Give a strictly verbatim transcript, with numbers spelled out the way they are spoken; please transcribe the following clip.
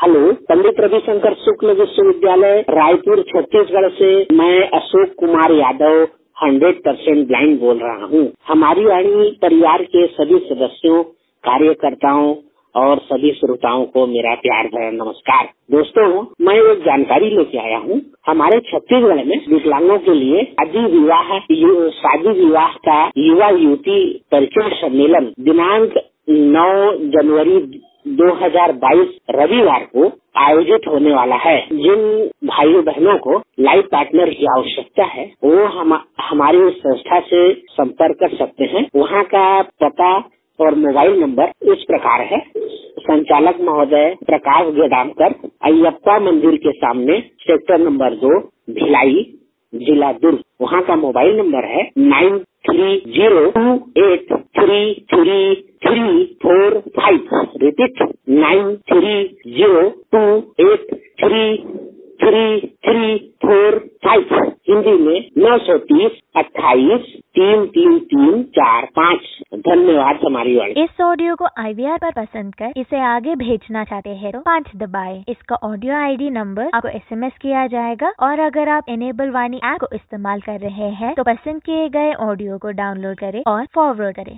Hello, Pandit Ravishankar Shukla विश्वविद्यालय रायपुर छत्तीसगढ़ से मैं Ashok Kumar Yadav hundred percent blind बोल रहा हूँ। हमारी वाणी परिवार के सभी सदस्यों, कार्यकर्ताओं और सभी श्रोताओं को मेरा प्यार भरा नमस्कार। दोस्तों, मैं एक जानकारी लेके आया हूँ। हमारे छत्तीसगढ़ में विकलांगों के लिए शादी विवाह शादी विवाह का युवा युवती परिचय सम्मेलन दिनांक नौ जनवरी दो हजार बाईस रविवार को आयोजित होने वाला है। जिन भाइयों बहनों को लाइफ पार्टनर की आवश्यकता है वो हम हमारी संस्था से संपर्क कर सकते हैं। वहाँ का पता और मोबाइल नंबर इस प्रकार है। संचालक महोदय प्रकाश गेडामकर, अयप्पा मंदिर के सामने, सेक्टर नंबर दो, भिलाई, जिला दुर्ग। वहाँ का मोबाइल नंबर है nine three zero two eight three three three four five. Repeat, nine three zero two eight three three three four five. Hindi में नौ सौ तीस अट्ठाईस तीन तीन तीन चार पाँच। धन्यवाद। हमारी वाणी। इस ऑडियो को आई वी आर पर पसंद कर इसे आगे भेजना चाहते हैं तो पाँच दबाएं। इसका ऑडियो आई डी नंबर आपको एस एम एस किया जाएगा। और अगर आप एनेबल वाणी ऐप को इस्तेमाल कर रहे हैं तो पसंद किए गए ऑडियो को डाउनलोड करें और फॉरवर्ड करें।